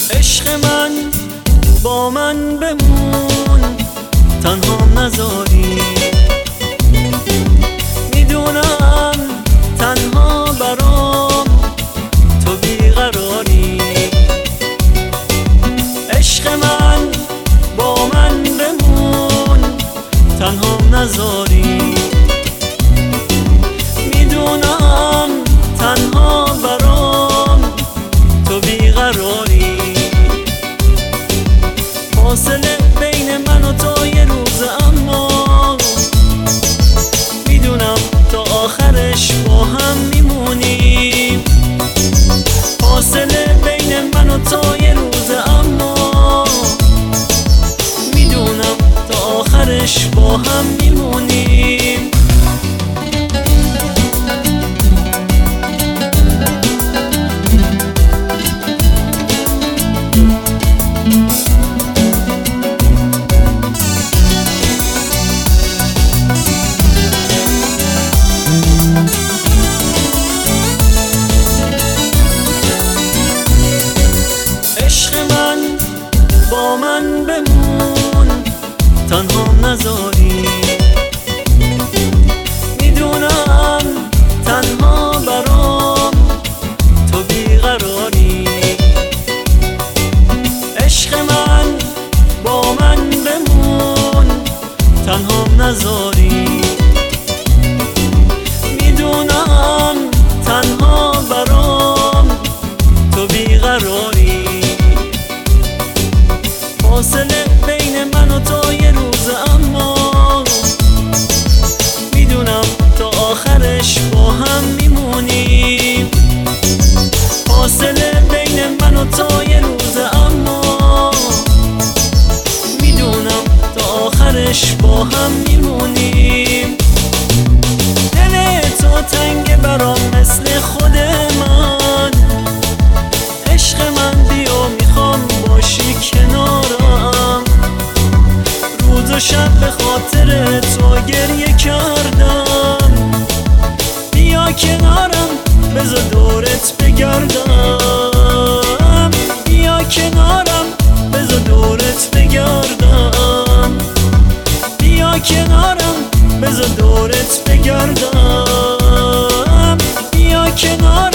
عشق من با من بمون، تنها نذاری. میدونم تنها برام تو بیقراری. عشق من با من بمون، تنها نذاری. میدونم تنها برام تو بیقراری. فاصله بین من و تو یه روز، اما میدونم تا آخرش با هم میمونیم. فاصله بین من و تو یه روز، اما میدونم تا آخرش با هم میمونیم. عشق من با من بمون، تنها نذاری. میدونم تنها برام تو بیقراری. عشق من با من بمون، تنها نذاری. میدونم تنها برام تو بیقراری. فاصله بین من و تو یه روز، اما میدونم تا آخرش با هم میمونیم. فاصله بین من و تو یه روز، اما میدونم تا آخرش با هم میمونیم. دل تو تنگ برام مثل خود من. عشق من بیا میخوام باشی کنارم. روز و شب به خاطر تو گریه کردم. بیا کنارم بذار دورت بگردم. بیا کنارم بذار دورت بگردم. بیا کنارم بذار دورت بگردم. بیا کنارم